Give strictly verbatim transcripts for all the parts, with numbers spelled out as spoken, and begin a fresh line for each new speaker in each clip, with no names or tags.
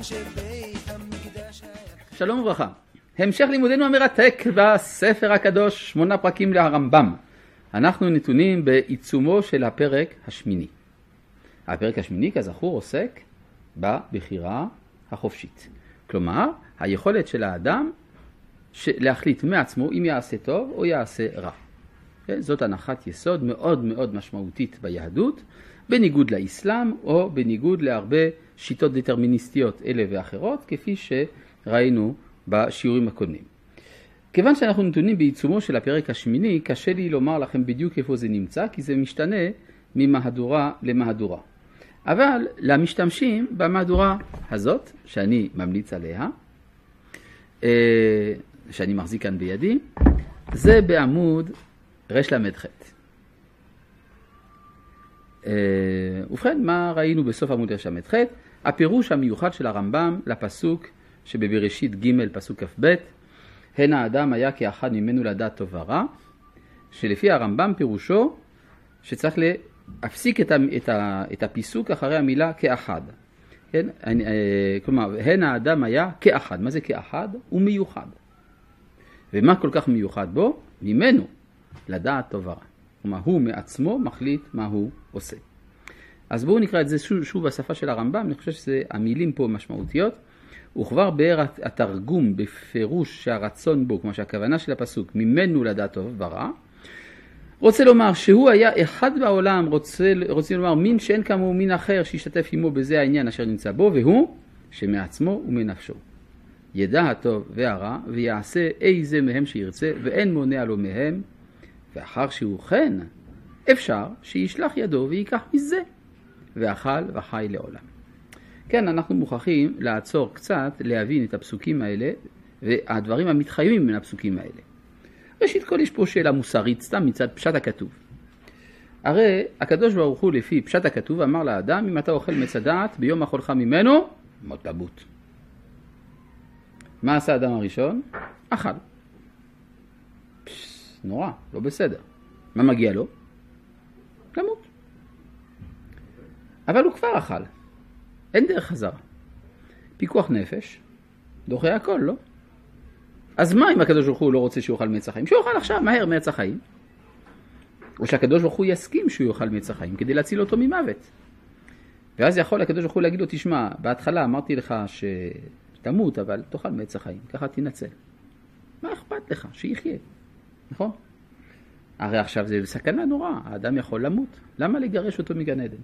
שלום וברכה. המשך לימודנו המרתק בספר הקדוש, שמונה פרקים להרמב"ם. אנחנו נתונים בעיצומו של הפרק השמיני. הפרק השמיני, כזכור, עוסק בבחירה החופשית. כלומר, היכולת של האדם להחליט מעצמו אם יעשה טוב או יעשה רע. זאת הנחת יסוד מאוד מאוד משמעותית ביהדות, בניגוד לאסלאם או בניגוד להרבה שיטות דטרמיניסטיות אלה ואחרות, כפי שראינו בשיעורים הקודמים. כיוון שאנחנו נתונים בעיצומו של הפרק השמיני, קשה לי לומר לכם בדיוק איפה זה נמצא, כי זה משתנה ממהדורה למהדורה. אבל למשתמשים במהדורה הזאת, שאני ממליץ עליה, שאני מחזיק כאן בידי, זה בעמוד רש למד ח'. ובכן, מה ראינו בסוף עמוד רש למד ח'? הפירוש המיוחד של הרמב"ם לפסוק שבבראשית ג' פסוק כ"ב, הן האדם היה כאחד ממנו לדעת טוב ורע, שלפי הרמב"ם פירושו שצריך להפסיק את, ה, את, ה, את הפיסוק אחרי המילה כאחד. כן? כלומר, הן האדם היה כאחד. מה זה כאחד? הוא מיוחד. ומה כל כך מיוחד בו? ממנו לדעת טוב ורע. כלומר, הוא מעצמו מחליט מה הוא עושה. אז בואו נקרא את זה שוב, שוב בשפה של הרמב"ם. אני חושב שהמילים פה משמעותיות. וכבר באר התרגום בפירוש שהרצון בו, כמו שהכוונה של הפסוק, ממנו לדעת טוב ורע, רוצה לומר שהוא היה אחד בעולם, רוצה, רוצה לומר מין שאין כמוהו מין אחר שישתתף עמו בזה העניין אשר נמצא בו, והוא שמעצמו ומנפשו. ידע הטוב והרע ויעשה איזה מהם שירצה, ואין מונע לו מהם, ואחר שהוא כן, אפשר שישלח ידו ויקח מזה, ואכל וחי לעולם. כן, אנחנו מוכרחים לעצור קצת, להבין את הפסוקים האלה, והדברים המתחייבים מן הפסוקים האלה. ראשית כל, יש פה שאלה מוסרית, סתם מצד פשט הכתוב. הרי הקדוש ברוך הוא לפי פשט הכתוב אמר לאדם, אם אתה אוכל מצא דעת ביום אכולך ממנו, מות תמות. מה עשה האדם הראשון? אכל. פש, נורא, לא בסדר. מה מגיע לו? למות. אבל הוא כבר אכל. אין דרך חזרה. פיקוח נפש, דוחה הכל, לא? אז מה אם הקדוש ברוך הוא לא רוצה שהוא יאכל מעץ החיים? שהוא יאכל עכשיו, מהר, מעץ החיים. או שהקדוש ברוך הוא יסכים שהוא יאכל מעץ החיים, כדי להציל אותו ממוות. ואז יכול הקדוש ברוך הוא להגיד לו, תשמע, בהתחלה אמרתי לך שתמות, אבל תאכל מעץ החיים, ככה תנצל. מה אכפת לך? שיחיה. נכון? הרי עכשיו זה סכנה נורא, האדם יכול למות. למה לגרש אותו מגן עדן?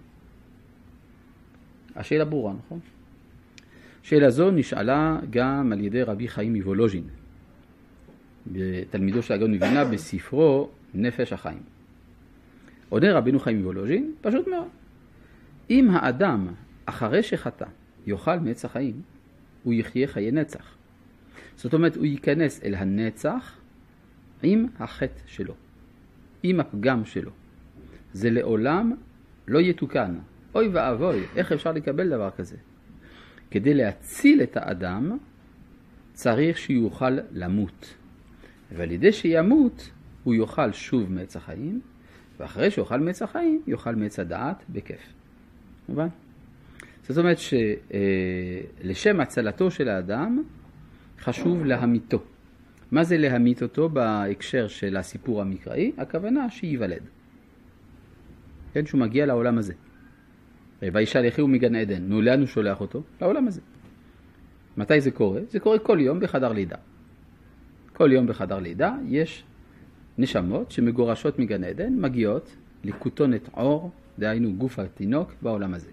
השאלה ברורה, נכון? שאלה זו נשאלה גם על ידי רבי חיים מוולוז'ין, תלמידו של הגאון מווילנה בספרו נפש החיים. עונה רבינו חיים מוולוז'ין, פשוט מאוד. אם האדם אחרי שחטא יאכל מעץ החיים, הוא יחיה חיי נצח. זאת אומרת, הוא ייכנס אל הנצח עם החטא שלו, עם הפגם שלו. זה לעולם לא יתוקן. אוי ואבוי, איך אפשר לקבל דבר כזה? כדי להציל את האדם, צריך שיוכל למות. ועל ידי שימות, הוא יאכל שוב מעץ החיים, ואחרי שיאכל מעץ החיים, יאכל מעץ הדעת בכיף. מובן? זאת אומרת שלשם הצלתו של האדם, חשוב להמיתו. מה זה להמית אותו בהקשר של הסיפור המקראי? הכוונה שיוולד. כן, שהוא מגיע לעולם הזה. וישאל יחי הוא מגן עדן. נו, לאן הוא שולח אותו? לעולם הזה. מתי זה קורה? זה קורה כל יום בחדר לידה. כל יום בחדר לידה יש נשמות שמגורשות מגן עדן, מגיעות לכותונת עור, דהיינו גוף התינוק, בעולם הזה.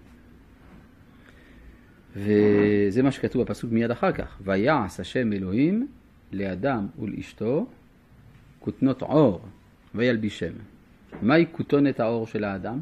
וזה מה שכתוב בפסוק מיד אחר כך. ויעש השם אלוהים לאדם ולאשתו כותנות עור וילבישם. מהי כותונת העור של האדם?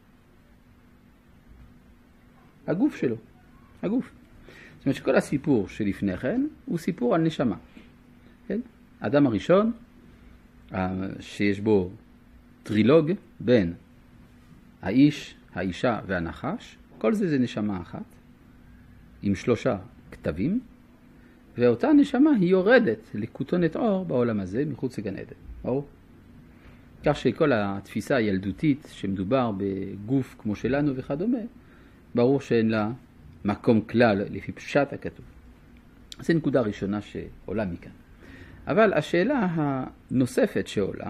הגוף שלו, הגוף. זאת אומרת שכל הסיפור שלפני כן הוא סיפור על נשמה. כן? האדם הראשון, שיש בו טרילוג בין האיש, האישה והנחש, כל זה זה נשמה אחת, עם שלושה כתבים, ואותה נשמה היא יורדת לכותונת עור בעולם הזה, מחוץ לגן עדן. ברור? כך שכל התפיסה הילדותית שמדובר בגוף כמו שלנו וכדומה, ברור שאין לה מקום כלל לפי פשט הכתוב. זו נקודה ראשונה שעולה מכאן. אבל השאלה הנוספת שעולה,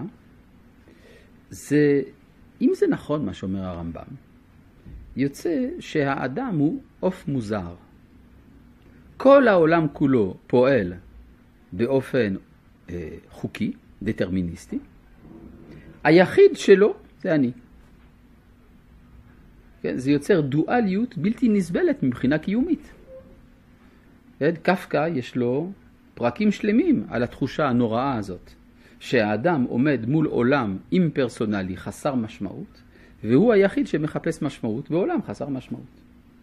זה אם זה נכון מה שאומר הרמב"ם, יוצא שהאדם הוא עוף מוזר. כל העולם כולו פועל באופן אה, חוקי, דטרמיניסטי. היחיד שלו זה אני. כן? זה יוצר דואליות בלתי נסבלת מבחינה קיומית. כן? קפקא יש לו פרקים שלמים על התחושה הנוראה הזאת, שהאדם עומד מול עולם אימפרסונלי חסר משמעות, והוא היחיד שמחפש משמעות בעולם חסר משמעות.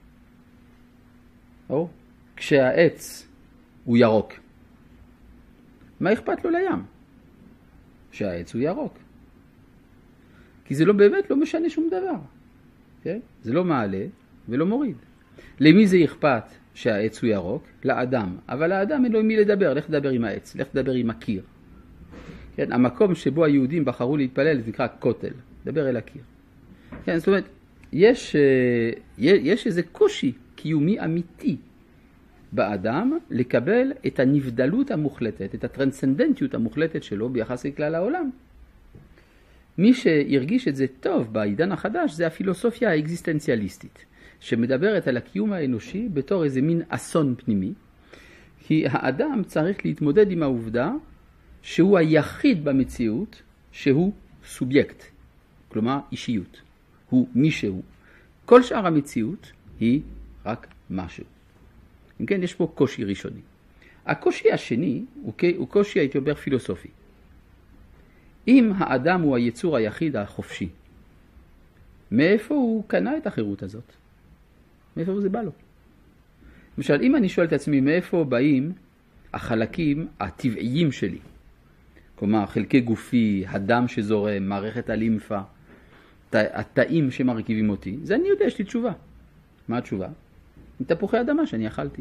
או, כשהעץ הוא ירוק, מה אכפת לו לים? שהעץ הוא ירוק. כי זה לא באמת לא משנה שום דבר. כן? זה לא מעלה ולא מוריד. למי זה אכפת שהעץ הוא ירוק? לאדם. אבל האדם אין לו עם מי לדבר. לך תדבר עם העץ, לך תדבר עם הקיר. כן? המקום שבו היהודים בחרו להתפלל זה נקרא כותל. דבר אל הקיר. כן, זאת אומרת, יש, יש איזה קושי קיומי אמיתי באדם לקבל את הנבדלות המוחלטת, את הטרנסצנדנטיות המוחלטת שלו ביחס לכלל העולם. מי שהרגיש את זה טוב בעידן החדש זה הפילוסופיה האקזיסטנציאליסטית, שמדברת על הקיום האנושי בתור איזה מין אסון פנימי, כי האדם צריך להתמודד עם העובדה שהוא היחיד במציאות שהוא סובייקט, כלומר אישיות. הוא מישהו. כל שאר המציאות היא רק משהו. אם כן, יש פה קושי ראשוני. הקושי השני הוא, הוא קושי, הייתי אומר, פילוסופי. אם האדם הוא היצור היחיד החופשי, מאיפה הוא קנה את החירות הזאת? מאיפה זה בא לו? למשל, אם אני שואל את עצמי מאיפה באים החלקים הטבעיים שלי, כלומר, חלקי גופי, הדם שזורם, מערכת הלימפה, התאים שמרכיבים אותי, זה אני יודע, יש לי תשובה. מה התשובה? תפוחי אדמה שאני אכלתי.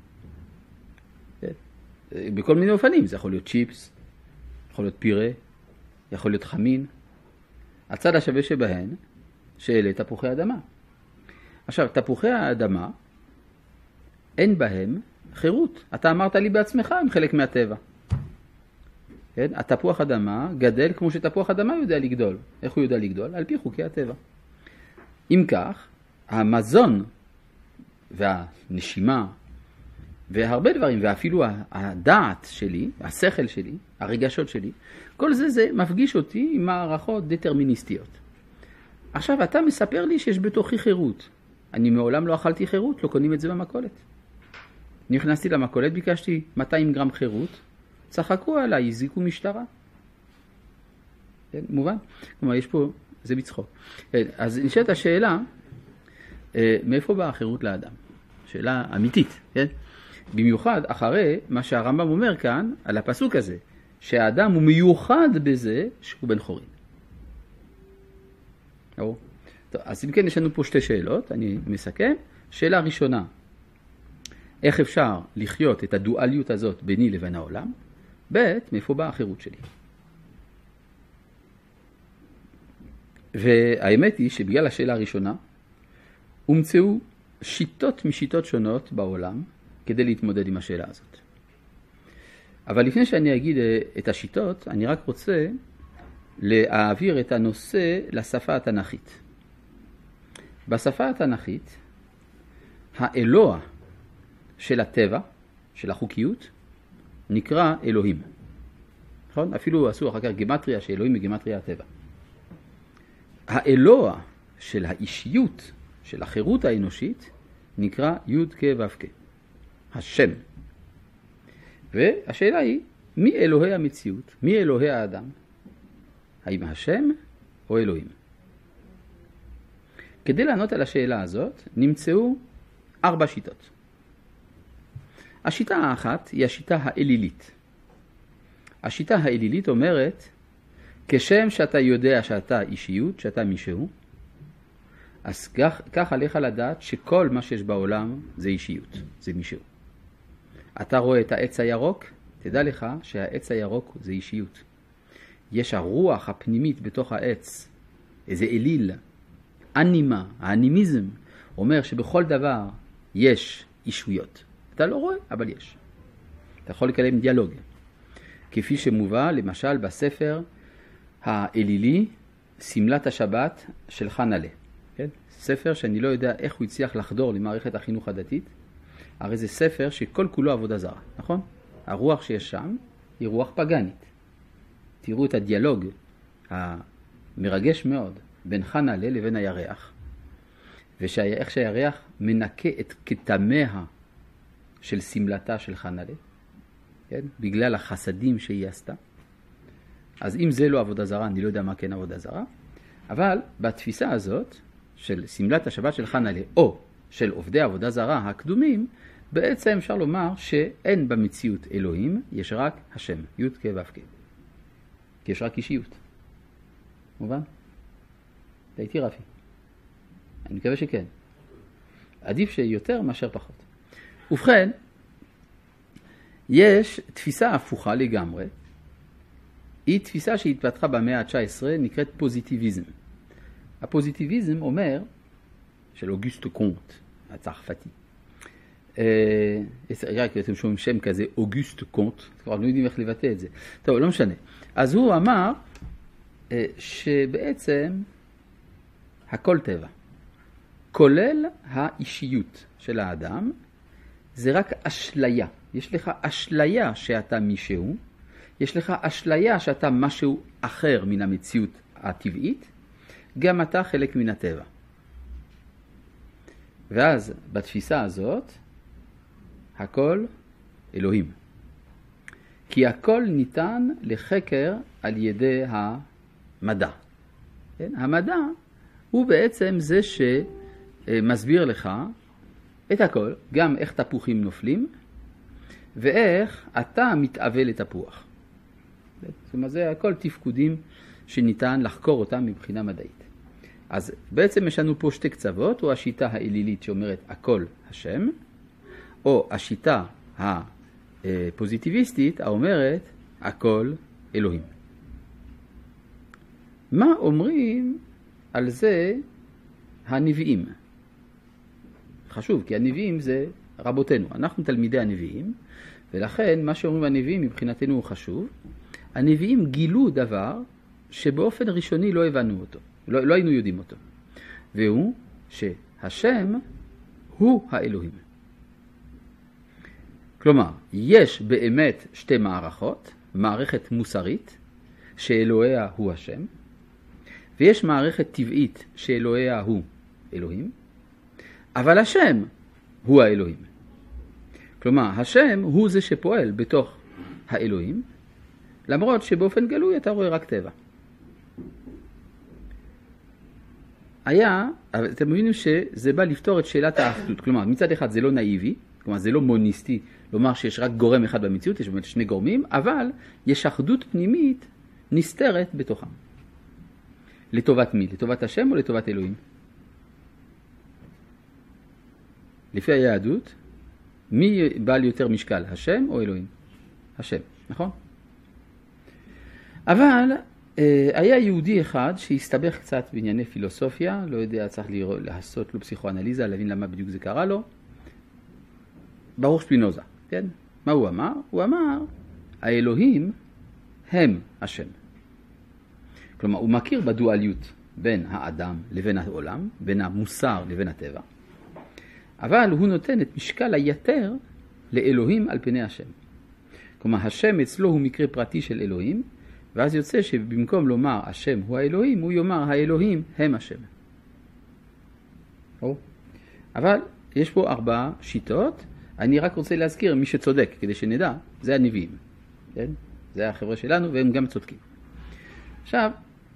בכל מיני אופנים, זה יכול להיות צ'יפס, יכול להיות פירה, יכול להיות חמין. הצד השווה שבהן, שאלה תפוחי אדמה. עכשיו, תפוחי האדמה, אין בהם חירות. אתה אמרת לי בעצמך, הם חלק מהטבע. כן? התפוח אדמה גדל כמו שתפוח אדמה יודע לגדול. איך הוא יודע לגדול? על פי חוקי הטבע. אם כך, המזון והנשימה והרבה דברים, ואפילו הדעת שלי, השכל שלי, הרגשות שלי, כל זה זה מפגיש אותי עם מערכות דטרמיניסטיות. עכשיו, אתה מספר לי שיש בתוכי חירות. אני מעולם לא אכלתי חירות, לא קונים את זה במכולת. נכנסתי למכולת, ביקשתי מאתיים גרם חירות, צחקו עליי, הזיקו משטרה. כן, מובן? כלומר, יש פה, זה בצחוק. אז נשאלת השאלה, מאיפה באה החירות לאדם? שאלה אמיתית, כן? במיוחד אחרי מה שהרמב"ם אומר כאן, על הפסוק הזה, שהאדם הוא מיוחד בזה שהוא בן חורין. טוב, אז אם כן, יש לנו פה שתי שאלות, אני מסכם. שאלה ראשונה, איך אפשר לחיות את הדואליות הזאת ביני לבין העולם? ב', מאיפה באה החירות שלי? והאמת היא שבגלל השאלה הראשונה, הומצאו שיטות משיטות שונות בעולם כדי להתמודד עם השאלה הזאת. אבל לפני שאני אגיד את השיטות, אני רק רוצה להעביר את הנושא לשפה התנ"כית. בשפה התנ"כית, האלוה של הטבע, של החוקיות, נקרא אלוהים. נכון? אפילו עשו אחר כך גימטריה שאלוהים בגימטריה הטבע. האלוה של האישיות, של החירות האנושית, נקרא י' כ' ו' כ'. השם. והשאלה היא, מי אלוהי המציאות? מי אלוהי האדם? האם השם או אלוהים? כדי לענות על השאלה הזאת, נמצאו ארבע שיטות. השיטה האחת היא השיטה האלילית. השיטה האלילית אומרת, כשם שאתה יודע שאתה אישיות, שאתה מישהו, אז כך, כך עליך לדעת שכל מה שיש בעולם זה אישיות, זה מישהו. אתה רואה את העץ הירוק, תדע לך שהעץ הירוק זה אישיות. יש הרוח הפנימית בתוך העץ, איזה אליל, אנימה, האנימיזם, אומר שבכל דבר יש אישויות. אתה לא רואה, אבל יש. אתה יכול לקיים דיאלוג. כפי שמובא, למשל, בספר האלילי, סמלת השבת של חנלה. כן? ספר שאני לא יודע איך הוא הצליח לחדור למערכת החינוך הדתית. הרי זה ספר שכל כולו עבודה זרה, נכון? הרוח שיש שם היא רוח פגנית. תראו את הדיאלוג המרגש מאוד בין חנלה לבין הירח. ואיך שהירח מנקה את כתמיה של סמלתה של חנלה, כן? בגלל החסדים שהיא עשתה. אז אם זה לא עבודה זרה, אני לא יודע מה כן עבודה זרה, אבל בתפיסה הזאת של סמלת השבת של חנלה, או של עובדי עבודה זרה הקדומים, בעצם אפשר לומר שאין במציאות אלוהים, יש רק השם, י' כ' ו' כ'. כי יש רק אישיות. מובן? אתה איתי רפי? אני מקווה שכן. עדיף שיותר מאשר פחות. ובכן, יש תפיסה הפוכה לגמרי. היא תפיסה שהתפתחה במאה ה-תשע עשרה, נקראת פוזיטיביזם. הפוזיטיביזם אומר, של אוגוסט קונט, הצרפתי. רק אתם שומעים שם כזה, אוגוסט קונט, כבר לא יודעים איך לבטא את זה. טוב, לא משנה. אז הוא אמר שבעצם הכל טבע, כולל האישיות של האדם, זה רק אשליה. יש לך אשליה שאתה מישהו, יש לך אשליה שאתה משהו אחר מן המציאות הטבעית, גם אתה חלק מן הטבע. ואז בתפיסה הזאת, הכל אלוהים. כי הכל ניתן לחקר על ידי המדע. כן? המדע הוא בעצם זה שמסביר לך את הכל, גם איך תפוחים נופלים, ואיך אתה מתאבל לתפוח. זאת אומרת, זה הכל תפקודים שניתן לחקור אותם מבחינה מדעית. אז בעצם יש לנו פה שתי קצוות, או השיטה האלילית שאומרת הכל השם, או השיטה הפוזיטיביסטית האומרת הכל אלוהים. מה אומרים על זה הנביאים? חשוב, כי הנביאים זה רבותינו. אנחנו תלמידי הנביאים, ולכן מה שאומרים הנביאים מבחינתנו הוא חשוב. הנביאים גילו דבר שבאופן ראשוני לא הבנו אותו, לא, לא היינו יודעים אותו. והוא שהשם הוא האלוהים. כלומר, יש באמת שתי מערכות, מערכת מוסרית שאלוהיה הוא השם, ויש מערכת טבעית שאלוהיה הוא אלוהים, אבל השם הוא האלוהים. כלומר, השם הוא זה שפועל בתוך האלוהים, למרות שבאופן גלוי אתה רואה רק טבע. היה, אבל אתם מבינים שזה בא לפתור את שאלת האחדות. כלומר, מצד אחד זה לא נאיבי, כלומר זה לא מוניסטי, לומר שיש רק גורם אחד במציאות, יש באמת שני גורמים, אבל יש אחדות פנימית נסתרת בתוכם. לטובת מי? לטובת השם או לטובת אלוהים? לפי היהדות, מי בעל יותר משקל, השם או אלוהים? השם, נכון? אבל אה, היה יהודי אחד שהסתבך קצת בענייני פילוסופיה, לא יודע, צריך לעשות לו פסיכואנליזה, להבין למה בדיוק זה קרה לו. ברוך שפינוזה, כן? מה הוא אמר? הוא אמר, האלוהים הם השם. כלומר, הוא מכיר בדואליות בין האדם לבין העולם, בין המוסר לבין הטבע, אבל הוא נותן את משקל היתר לאלוהים על פני השם. כלומר, השם אצלו הוא מקרה פרטי של אלוהים, ואז יוצא שבמקום לומר השם הוא האלוהים, הוא יאמר האלוהים הם השם. אבל יש פה ארבע שיטות, אני רק רוצה להזכיר מי שצודק, כדי שנדע, זה הנביאים. כן? זה החבר'ה שלנו, והם גם צודקים. עכשיו,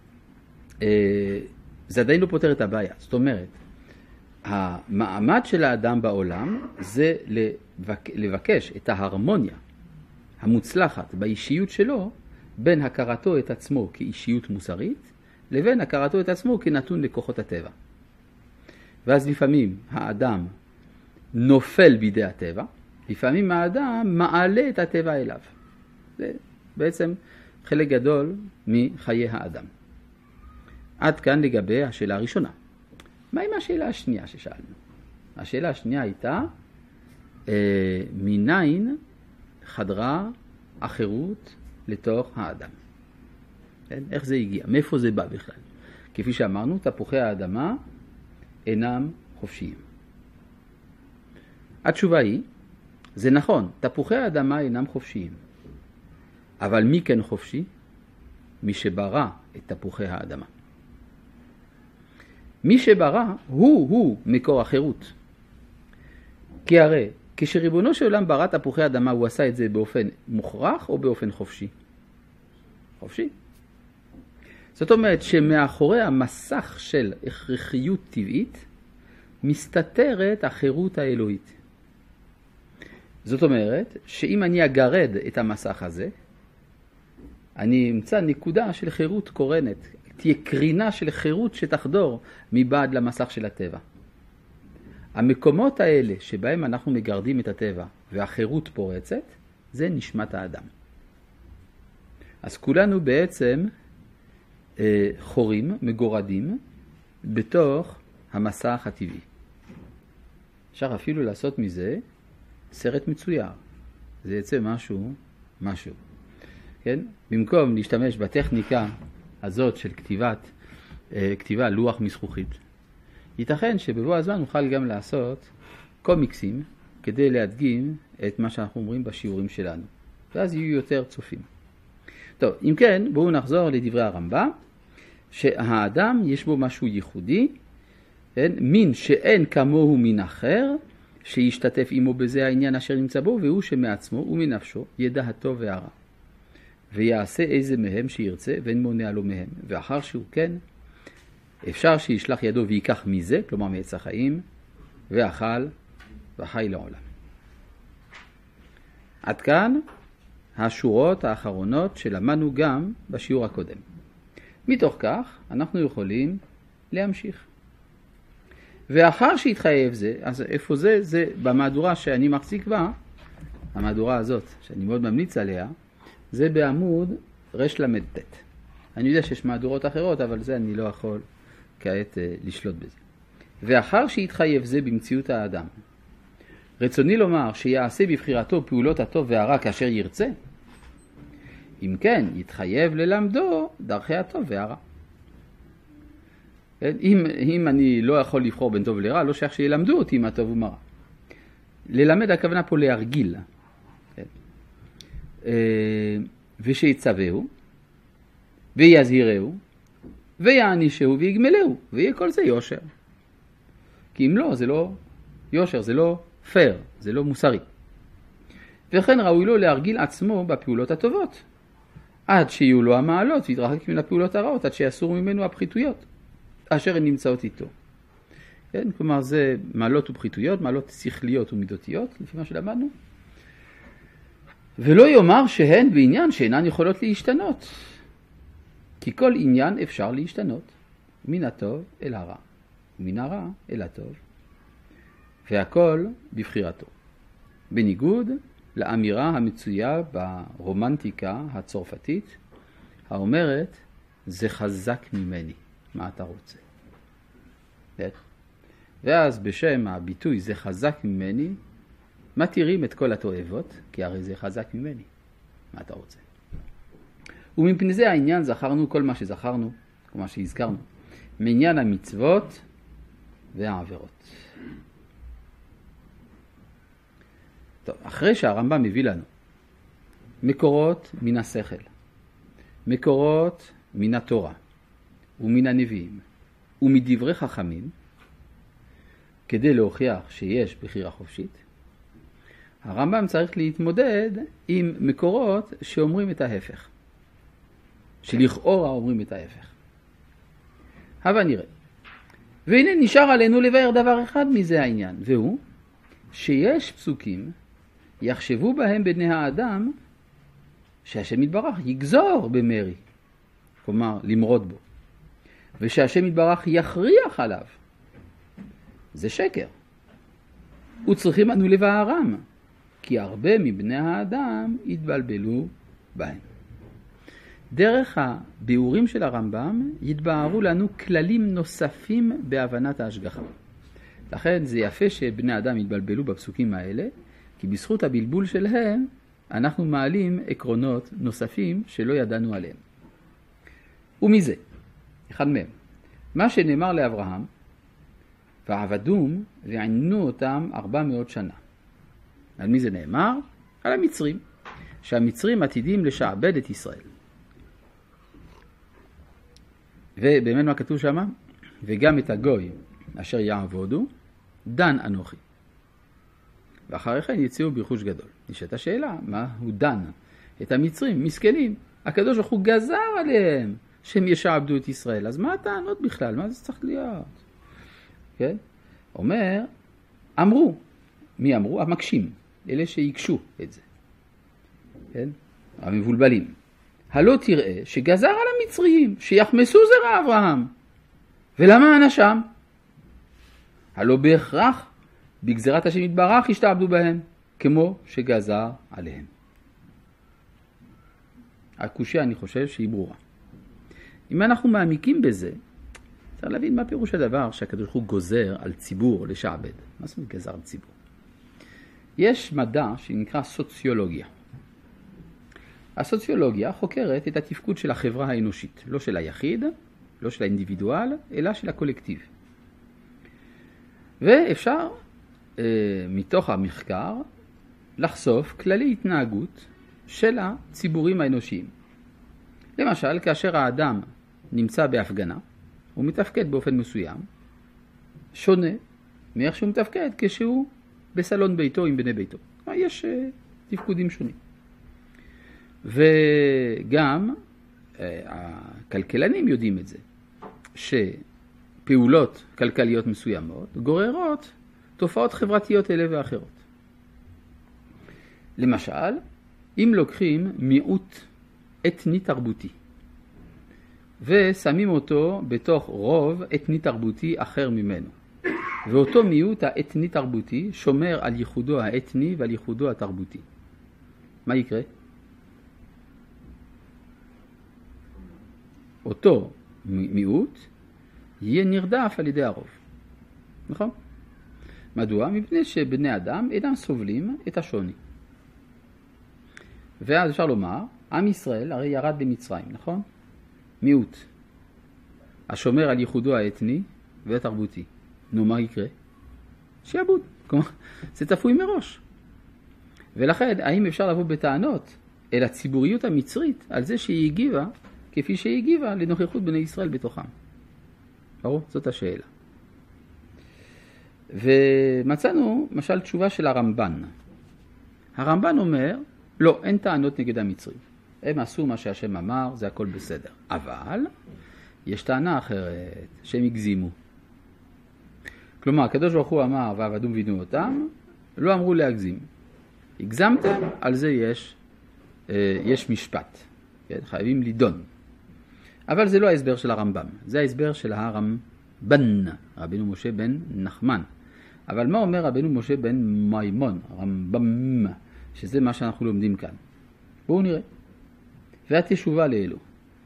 זה עדיין לא פותר את הבעיה. זאת אומרת, המעמד של האדם בעולם זה לבקש את ההרמוניה המוצלחת באישיות שלו, בין הכרתו את עצמו כאישיות מוסרית, לבין הכרתו את עצמו כנתון לכוחות הטבע. ואז לפעמים האדם נופל בידי הטבע, לפעמים האדם מעלה את הטבע אליו. זה בעצם חלק גדול מחיי האדם. עד כאן לגבי השאלה הראשונה. מה עם השאלה השנייה ששאלנו? השאלה השנייה הייתה, אה, מניין חדרה החירות לתוך האדם. כן? איך זה הגיע? מאיפה זה בא בכלל? כפי שאמרנו, תפוחי האדמה אינם חופשיים. התשובה היא, זה נכון, תפוחי האדמה אינם חופשיים. אבל מי כן חופשי? מי שברא את תפוחי האדמה. מי שברא הוא הוא מקור החירות. כי הרי כשריבונו של עולם ברא תפוחי אדמה, הוא עשה את זה באופן מוכרח או באופן חופשי? חופשי. זאת אומרת שמאחורי המסך של הכרחיות טבעית מסתתרת החירות האלוהית. זאת אומרת שאם אני אגרד את המסך הזה, אני אמצא נקודה של חירות קורנת, תהיה קרינה של חירות שתחדור מבעד למסך של הטבע. המקומות האלה שבהם אנחנו מגרדים את הטבע והחירות פורצת, זה נשמת האדם. אז כולנו בעצם אה, חורים, מגורדים, בתוך המסך הטבעי. אפשר אפילו לעשות מזה סרט מצויר. זה יצא משהו, משהו. כן? במקום להשתמש בטכניקה הזאת של כתיבת, אה, כתיבה לוח מזכוכית, ייתכן שבבוא הזמן נוכל גם לעשות קומיקסים כדי להדגים את מה שאנחנו אומרים בשיעורים שלנו. ואז יהיו יותר צופים. טוב, אם כן, בואו נחזור לדברי הרמב"ם, שהאדם יש בו משהו ייחודי, כן? מין שאין כמוהו מין אחר, שישתתף עמו בזה העניין אשר נמצא בו, והוא שמעצמו ומנפשו ידע הטוב והרע. ויעשה איזה מהם שירצה, ואין מונע לו מהם. ואחר שהוא כן, אפשר שישלח ידו ויקח מזה, כלומר מעץ החיים, ואכל וחי לעולם. עד כאן השורות האחרונות שלמדנו גם בשיעור הקודם. מתוך כך אנחנו יכולים להמשיך. ואחר שהתחייב זה, אז איפה זה? זה במהדורה שאני מחזיק בה, המהדורה הזאת, שאני מאוד ממליץ עליה, זה בעמוד רש למד ט'. אני יודע שיש מהדורות אחרות, אבל זה אני לא יכול כעת לשלוט בזה. ואחר שהתחייב זה במציאות האדם, רצוני לומר שיעשה בבחירתו פעולות הטוב והרע כאשר ירצה, אם כן, יתחייב ללמדו דרכי הטוב והרע. אם, אם אני לא יכול לבחור בין טוב לרע, לא שייך שילמדו אותי מה טוב ומה רע. ללמד הכוונה פה להרגיל. ושיצווהו, ויזהירהו, ויענישהו, ויגמלהו, ויהיה כל זה יושר. כי אם לא, זה לא יושר, זה לא פייר, זה לא מוסרי. וכן ראוי לו להרגיל עצמו בפעולות הטובות, עד שיהיו לו המעלות, ויתרחק מן הפעולות הרעות, עד שיסור ממנו הפחיתויות, אשר הן נמצאות איתו. כן? כלומר, זה מעלות ופחיתויות, מעלות שכליות ומידותיות, לפי מה שלמדנו. ולא יאמר שהן בעניין שאינן יכולות להשתנות. כי כל עניין אפשר להשתנות, מן הטוב אל הרע, ומן הרע אל הטוב, והכל בבחירתו. בניגוד לאמירה המצויה ברומנטיקה הצרפתית, האומרת, זה חזק ממני, מה אתה רוצה? ואז בשם הביטוי, זה חזק ממני, מתירים את כל התועבות, כי הרי זה חזק ממני, מה אתה רוצה? ומפני זה העניין זכרנו כל מה שזכרנו, כל מה שהזכרנו, מעניין המצוות והעבירות. טוב, אחרי שהרמב"ם מביא לנו מקורות מן השכל, מקורות מן התורה ומן הנביאים ומדברי חכמים, כדי להוכיח שיש בחירה חופשית, הרמב"ם צריך להתמודד עם מקורות שאומרים את ההפך, שלכאורה אומרים את ההפך. הבה נראה. והנה נשאר עלינו לבאר דבר אחד מזה העניין, והוא שיש פסוקים יחשבו בהם בני האדם שהשם יתברך יגזור במרי, כלומר למרוד בו, ושהשם יתברך יכריח עליו. זה שקר. וצריכים אנו לבארם, כי הרבה מבני האדם יתבלבלו בהם. דרך הביאורים של הרמב"ם יתבהרו לנו כללים נוספים בהבנת ההשגחה. לכן זה יפה שבני אדם יתבלבלו בפסוקים האלה, כי בזכות הבלבול שלהם אנחנו מעלים עקרונות נוספים שלא ידענו עליהם. ומזה, אחד מהם, מה שנאמר לאברהם, ועבדום ועינו אותם ארבע מאות שנה. על מי זה נאמר? על המצרים, שהמצרים עתידים לשעבד את ישראל. ובאמת מה כתוב שם? וגם את הגוי אשר יעבודו, דן אנוכי. ואחרי כן יציאו ברכוש גדול. נשאלת השאלה, מה הוא דן? את המצרים, מסכנים. הקדוש ברוך הוא גזר עליהם שהם ישעבדו את ישראל. אז מה הטענות בכלל? מה זה צריך להיות? כן? אומר, אמרו. מי אמרו? המקשים. אלה שיקשו את זה. כן? המבולבלים. הלא תראה שגזר על המצריים, שיחמסו זרע אברהם. ולמה אנשם? הלא בהכרח בגזרת השם יתברך השתעבדו בהם, כמו שגזר עליהם. הקושיה אני חושב שהיא ברורה. אם אנחנו מעמיקים בזה, צריך להבין מה פירוש הדבר שהקדוש ברוך הוא גוזר על ציבור לשעבד. מה זאת אומרת גזר על ציבור? יש מדע שנקרא סוציולוגיה. הסוציולוגיה חוקרת את התפקוד של החברה האנושית, לא של היחיד, לא של האינדיבידואל, אלא של הקולקטיב. ואפשר אה, מתוך המחקר לחשוף כללי התנהגות של הציבורים האנושיים. למשל, כאשר האדם נמצא בהפגנה, הוא מתפקד באופן מסוים, שונה מאיך שהוא מתפקד כשהוא בסלון ביתו עם בני ביתו. יש אה, תפקודים שונים. וגם אה, הכלכלנים יודעים את זה, שפעולות כלכליות מסוימות גוררות תופעות חברתיות אלה ואחרות. למשל, אם לוקחים מיעוט אתני תרבותי ושמים אותו בתוך רוב אתני תרבותי אחר ממנו, ואותו מיעוט האתני תרבותי שומר על ייחודו האתני ועל ייחודו התרבותי, מה יקרה? אותו מיעוט יהיה נרדף על ידי הרוב. נכון? מדוע? מפני שבני אדם אינם סובלים את השוני. ואז אפשר לומר, עם ישראל הרי ירד במצרים, נכון? מיעוט. השומר על ייחודו האתני והתרבותי. נו, מה יקרה? שיעבוד. כלומר, זה צפוי מראש. ולכן, האם אפשר לבוא בטענות אל הציבוריות המצרית על זה שהיא הגיבה כפי שהיא הגיבה לנוכחות בני ישראל בתוכם? ברור? זאת השאלה. ומצאנו, משל, תשובה של הרמב"ן. הרמב"ן אומר, לא, אין טענות נגד המצרים. הם עשו מה שהשם אמר, זה הכל בסדר. אבל יש טענה אחרת, שהם הגזימו. כלומר, הקדוש ברוך הוא אמר, ועבדום ועינו אותם, לא אמרו להגזים. הגזמתם, על זה יש, יש משפט. כן? חייבים לדון. אבל זה לא ההסבר של הרמב"ם, זה ההסבר של הרמב"ן, רבינו משה בן נחמן. אבל מה אומר רבינו משה בן מימון, רמב"ם, שזה מה שאנחנו לומדים כאן? בואו נראה. והתשובה לאלו,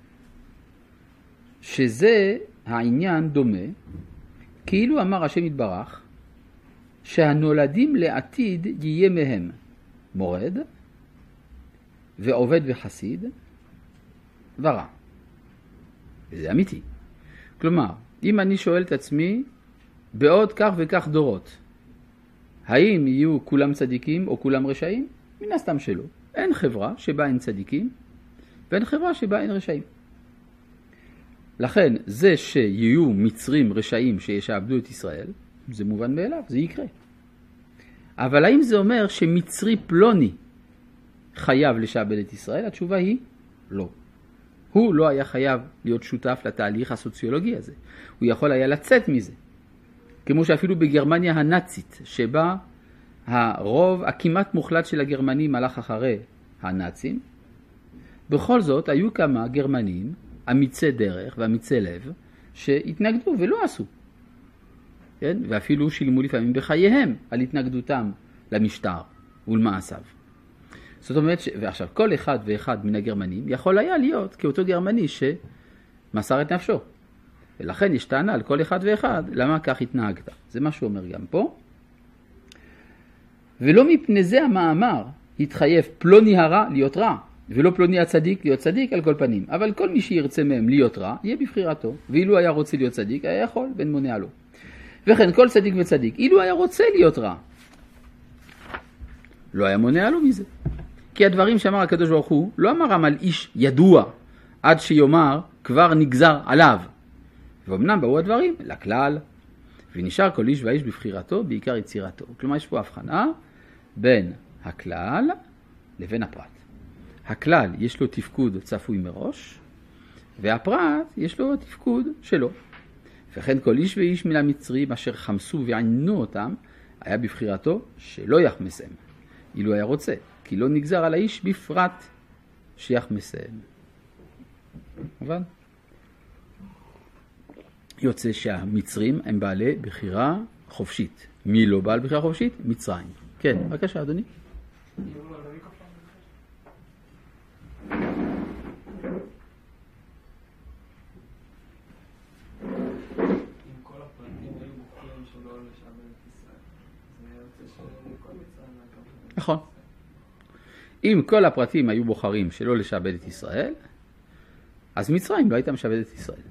שזה העניין דומה, כאילו אמר השם יתברך, שהנולדים לעתיד יהיה מהם מורד, ועובד וחסיד, ורע. וזה אמיתי. כלומר, אם אני שואל את עצמי, בעוד כך וכך דורות, האם יהיו כולם צדיקים או כולם רשעים? מן הסתם שלא. אין חברה שבה אין צדיקים, ואין חברה שבה אין רשעים. לכן, זה שיהיו מצרים רשעים שישעבדו את ישראל, זה מובן מאליו, זה יקרה. אבל האם זה אומר שמצרי פלוני חייב לשעבד את ישראל? התשובה היא לא. הוא לא היה חייב להיות שותף לתהליך הסוציולוגי הזה. הוא יכול היה לצאת מזה. כמו שאפילו בגרמניה הנאצית, שבה הרוב הכמעט מוחלט של הגרמנים הלך אחרי הנאצים, בכל זאת היו כמה גרמנים, אמיצי דרך ואמיצי לב, שהתנגדו ולא עשו. כן? ואפילו שילמו לפעמים בחייהם על התנגדותם למשטר ולמעשיו. זאת אומרת, ש... ועכשיו כל אחד ואחד מן הגרמנים יכול היה להיות כאותו גרמני שמסר את נפשו. ולכן יש טענה על כל אחד ואחד, למה כך התנהגת. זה מה שהוא אומר גם פה. ולא מפני זה המאמר התחייב פלוני הרע להיות רע, ולא פלוני הצדיק להיות צדיק על כל פנים. אבל כל מי שירצה מהם להיות רע, יהיה בבחירתו. ואילו היה רוצה להיות צדיק, היה יכול, בן מונע לו. וכן כל צדיק וצדיק, אילו היה רוצה להיות רע, לא היה מונע לו מזה. כי הדברים שאמר הקדוש ברוך הוא, לא אמרם על איש ידוע, עד שיאמר כבר נגזר עליו. ואומנם באו הדברים לכלל, ונשאר כל איש ואיש בבחירתו, בעיקר יצירתו. כלומר, יש פה הבחנה בין הכלל לבין הפרט. הכלל יש לו תפקוד צפוי מראש, והפרט יש לו תפקוד שלו. וכן כל איש ואיש מן המצרים אשר חמסו ועינו אותם, היה בבחירתו שלא יחמסם, אילו היה רוצה, כי לא נגזר על האיש בפרט שיחמסם. אבל יוצא שהמצרים הם בעלי בחירה חופשית. מי לא בעל בחירה חופשית? מצרים. כן, בבקשה אדוני. נכון. אם כל הפרטים היו בוחרים שלא לשעבד את ישראל, אז מצרים לא הייתה משעבדת את ישראל.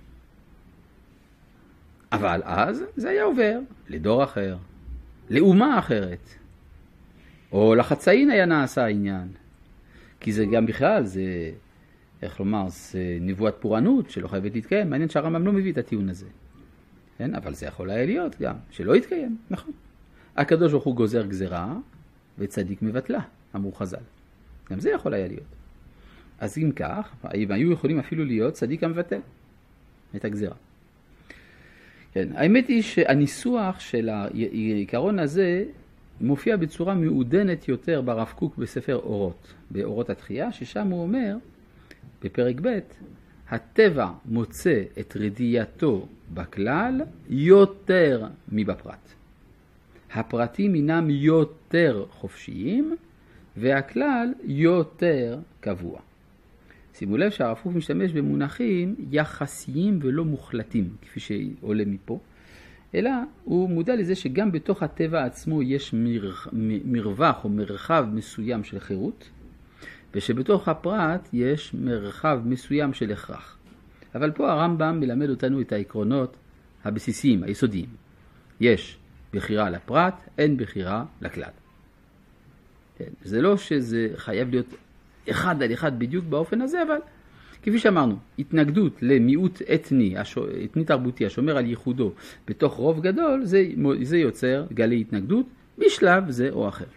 אבל אז זה היה עובר לדור אחר, לאומה אחרת, או לחצאין היה נעשה העניין. כי זה גם בכלל, זה, איך לומר, זה נבואת פורענות שלא חייבת להתקיים. מעניין שהרמב"ם לא מביא את הטיעון הזה. כן? אבל זה יכול היה להיות גם, שלא יתקיים, נכון. הקדוש ברוך הוא גוזר גזרה, וצדיק מבטלה, אמרו חז"ל. גם זה יכול היה להיות. אז אם כך, הם היו יכולים אפילו להיות צדיק המבטל את הגזרה. כן, האמת היא שהניסוח של העיקרון הזה מופיע בצורה מעודנת יותר ברב קוק בספר אורות, באורות התחייה, ששם הוא אומר, בפרק ב', הטבע מוצא את רדייתו בכלל יותר מבפרט. הפרטים אינם יותר חופשיים, והכלל יותר קבוע. שימו לב שהרב קוק משתמש במונחים יחסיים ולא מוחלטים, כפי שעולה מפה, אלא הוא מודע לזה שגם בתוך הטבע עצמו יש מר... מרווח או מרחב מסוים של חירות, ושבתוך הפרט יש מרחב מסוים של הכרח. אבל פה הרמב"ם מלמד אותנו את העקרונות הבסיסיים, היסודיים. יש בחירה לפרט, אין בחירה לכלל. כן, זה לא שזה חייב להיות אחד על אחד בדיוק באופן הזה, אבל כפי שאמרנו, התנגדות למיעוט אתני, אתני תרבותי, השומר על ייחודו בתוך רוב גדול, זה, זה יוצר גלי התנגדות בשלב זה או אחר.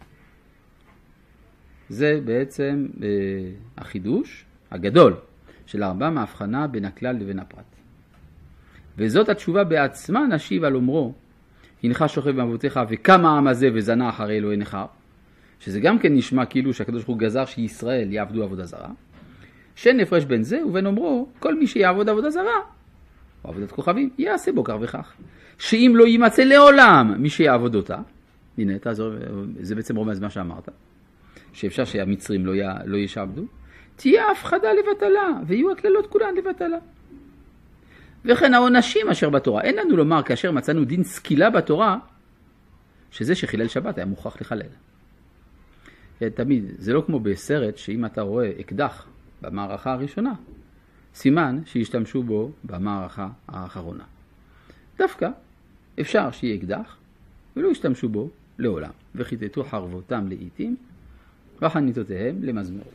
זה בעצם אה, החידוש הגדול של הרמב"ם, ההבחנה בין הכלל לבין הפרט. וזאת התשובה בעצמה נשיב על אומרו, הנך שוכב באבותיך וקם העם הזה וזנה אחרי אלוהי נכר, שזה גם כן נשמע כאילו שהקדוש ברוך הוא גזר שישראל יעבדו עבודה זרה, שאין הפרש בין זה ובין אומרו, כל מי שיעבוד עבודה זרה, או עבודת כוכבים, יעשה בו כך וכך. שאם לא יימצא לעולם מי שיעבוד אותה, הנה, זה בעצם רומז מה שאמרת, שאפשר שהמצרים לא, י... לא ישעבדו, תהיה הפחדה לבטלה, ויהיו הכללות כולן לבטלה. וכן העונשים אשר בתורה, אין לנו לומר כאשר מצאנו דין סקילה בתורה, שזה שחילל שבת היה מוכרח לחלל. תמיד, זה לא כמו בסרט שאם אתה רואה אקדח במערכה הראשונה, סימן שישתמשו בו במערכה האחרונה. דווקא אפשר שיהיה אקדח ולא ישתמשו בו לעולם, וחיטטו חרבותם לעיתים וחניתותיהם למזמרות.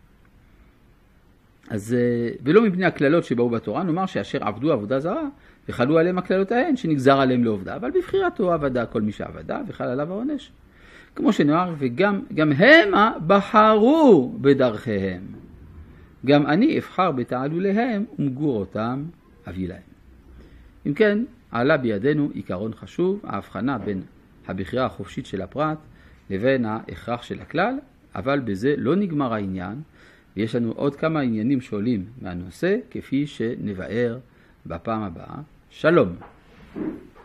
אז ולא מפני הכללות שבאו בתורה, נאמר שאשר עבדו עבודה זרה וחלו עליהם הכללות ההן שנגזר עליהם לעובדה, אבל בבחירתו עבדה כל מי שעבדה וחל עליו העונש. כמו שנאמר, וגם גם המה בחרו בדרכיהם. גם אני אבחר בתעלוליהם ומגורותם אביא להם. אם כן, עלה בידינו עיקרון חשוב, ההבחנה בין הבחירה החופשית של הפרט לבין ההכרח של הכלל, אבל בזה לא נגמר העניין, ויש לנו עוד כמה עניינים שעולים מהנושא, כפי שנבאר בפעם הבאה. שלום.